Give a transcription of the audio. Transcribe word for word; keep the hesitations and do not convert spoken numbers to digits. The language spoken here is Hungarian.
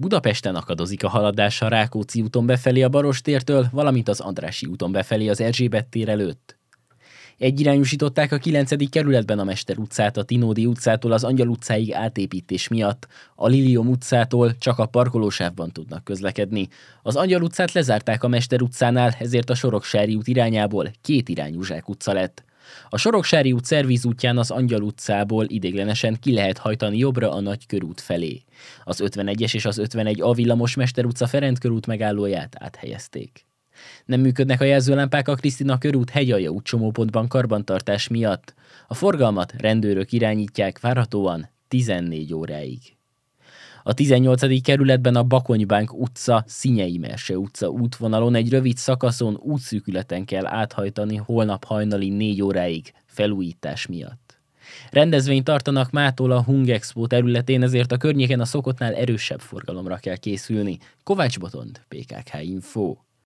Budapesten akadozik a haladás a Rákóczi úton befelé a Barostértől, valamint az Andrássy úton befelé az Erzsébet tér előtt. Egyirányúsították a kilencedik kerületben a Mester utcát a Tinódi utcától az Angyal utcáig átépítés miatt. A Lilium utcától csak a parkolósávban tudnak közlekedni. Az Angyal utcát lezárták a Mester utcánál, ezért a Soroksári út irányából két irányú Zsák utca lett. A Soroksári út szervízútján az Angyal utcából ideiglenesen ki lehet hajtani jobbra a Nagykörút felé. Az ötvenegyes és az ötvenegy A villamos Mester utca Ferenc körút megállóját áthelyezték. Nem működnek a jelzőlámpák a Krisztina körút Hegyalja út csomópontban karbantartás miatt. A forgalmat rendőrök irányítják várhatóan tizennégy óráig. A tizennyolcadik kerületben a Bakonybánk utca, Szinyei Merse utca útvonalon egy rövid szakaszon útszűkületen kell áthajtani holnap hajnali négy óráig felújítás miatt. Rendezvényt tartanak mától a Hung Expo területén, ezért a környéken a szokottnál erősebb forgalomra kell készülni. Kovács Botond, bé ká ká Info.